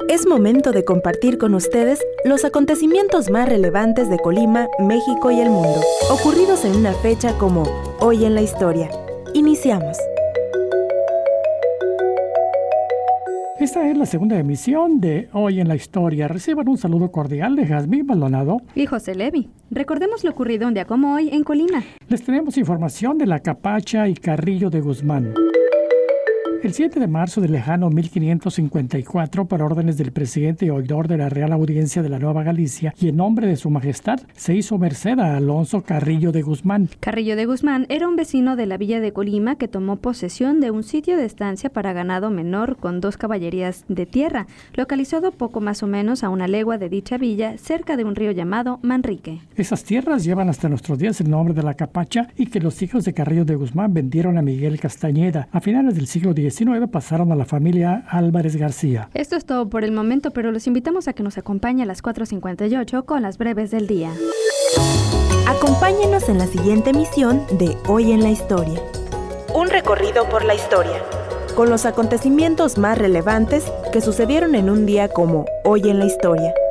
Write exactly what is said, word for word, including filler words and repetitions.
Es momento de compartir con ustedes los acontecimientos más relevantes de Colima, México y el mundo, ocurridos en una fecha como Hoy en la Historia. Iniciamos. Esta es la segunda emisión de Hoy en la Historia. Reciban un saludo cordial de Jazmín Maldonado y José Levi. Recordemos lo ocurrido un día como hoy en Colima. Les tenemos información de la Capacha y Carrillo de Guzmán. El siete de marzo del lejano mil quinientos cincuenta y cuatro, por órdenes del presidente y oidor de la Real Audiencia de la Nueva Galicia y en nombre de su majestad, se hizo merced a Alonso Carrillo de Guzmán. Carrillo de Guzmán era un vecino de la villa de Colima que tomó posesión de un sitio de estancia para ganado menor con dos caballerías de tierra, localizado poco más o menos a una legua de dicha villa, cerca de un río llamado Manrique. Esas tierras llevan hasta nuestros días el nombre de la Capacha y que los hijos de Carrillo de Guzmán vendieron a Miguel Castañeda. A finales del siglo diecinueve pasaron a la familia Álvarez García. Esto es todo por el momento, pero los invitamos a que nos acompañe a las cuatro cincuenta y ocho con las breves del día. Acompáñenos en la siguiente emisión de Hoy en la Historia. Un recorrido por la historia, con los acontecimientos más relevantes que sucedieron en un día como Hoy en la Historia.